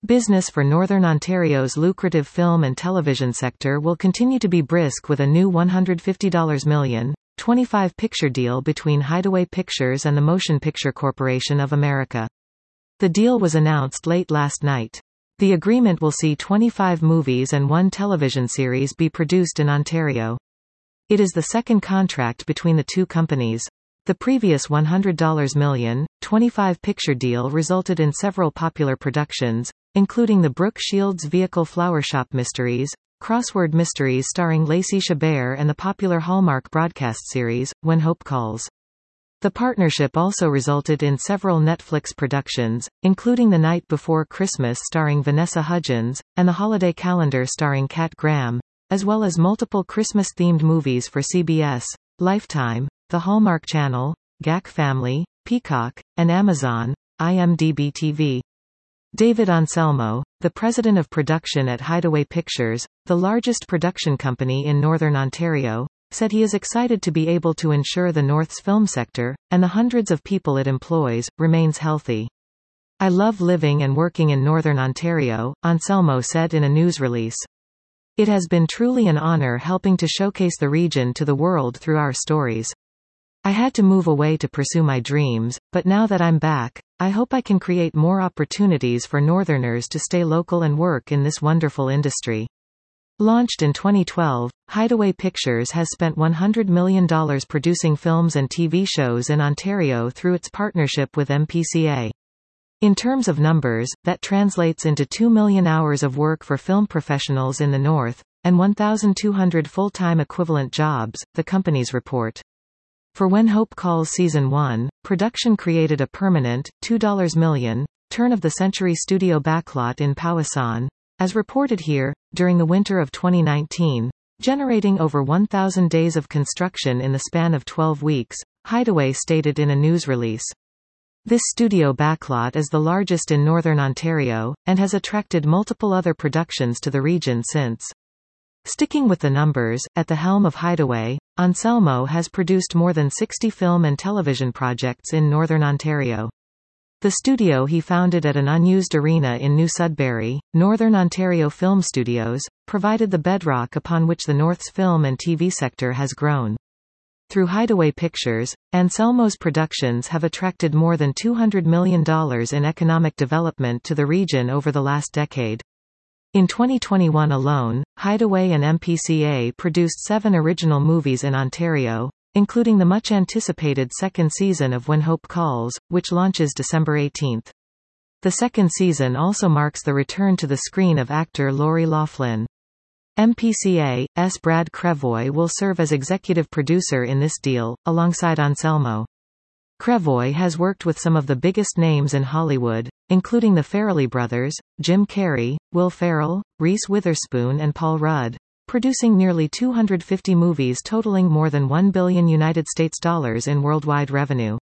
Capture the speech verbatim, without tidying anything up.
Business for Northern Ontario's lucrative film and television sector will continue to be brisk with a new one hundred fifty million dollars, twenty-five picture deal between Hideaway Pictures and the Motion Picture Corporation of America. The deal was announced late last night. The agreement will see twenty-five movies and one television series be produced in Ontario. It is the second contract between the two companies. The previous one hundred million dollars, twenty-five picture deal resulted in several popular productions, including the Brooke Shields vehicle Flower Shop Mysteries, crossword mysteries starring Lacey Chabert, and the popular Hallmark broadcast series, When Hope Calls. The partnership also resulted in several Netflix productions, including The Night Before Christmas starring Vanessa Hudgens, and The Holiday Calendar starring Kat Graham, as well as multiple Christmas-themed movies for C B S, Lifetime, the Hallmark Channel, G A C Family, Peacock, and Amazon, I M D B T V. David Anselmo, the president of production at Hideaway Pictures, the largest production company in Northern Ontario, said he is excited to be able to ensure the North's film sector, and the hundreds of people it employs, remains healthy. "I love living and working in Northern Ontario," Anselmo said in a news release. "It has been truly an honor helping to showcase the region to the world through our stories. I had to move away to pursue my dreams, but now that I'm back, I hope I can create more opportunities for Northerners to stay local and work in this wonderful industry." Launched in twenty twelve, Hideaway Pictures has spent one hundred million dollars producing films and T V shows in Ontario through its partnership with M P C A. In terms of numbers, that translates into two million hours of work for film professionals in the North, and one thousand two hundred full-time equivalent jobs, the companies report. For When Hope Calls Season one, production created a permanent, two million dollars, turn-of-the-century studio backlot in Powassan, as reported here, during the winter of twenty nineteen, generating over one thousand days of construction in the span of twelve weeks, Hideaway stated in a news release. This studio backlot is the largest in Northern Ontario, and has attracted multiple other productions to the region since. Sticking with the numbers, at the helm of Hideaway, Anselmo has produced more than sixty film and television projects in Northern Ontario. The studio he founded at an unused arena in New Sudbury, Northern Ontario Film Studios, provided the bedrock upon which the North's film and T V sector has grown. Through Hideaway Pictures, Anselmo's productions have attracted more than two hundred million dollars in economic development to the region over the last decade. In twenty twenty-one alone, Hideaway and M P C A produced seven original movies in Ontario, including the much-anticipated second season of When Hope Calls, which launches December eighteenth. The second season also marks the return to the screen of actor Lori Loughlin. M P C A's Brad Crevoy will serve as executive producer in this deal, alongside Anselmo. Crevoy has worked with some of the biggest names in Hollywood, including the Farrelly brothers, Jim Carrey, Will Ferrell, Reese Witherspoon and Paul Rudd, producing nearly two hundred fifty movies totaling more than one billion United States dollars in worldwide revenue.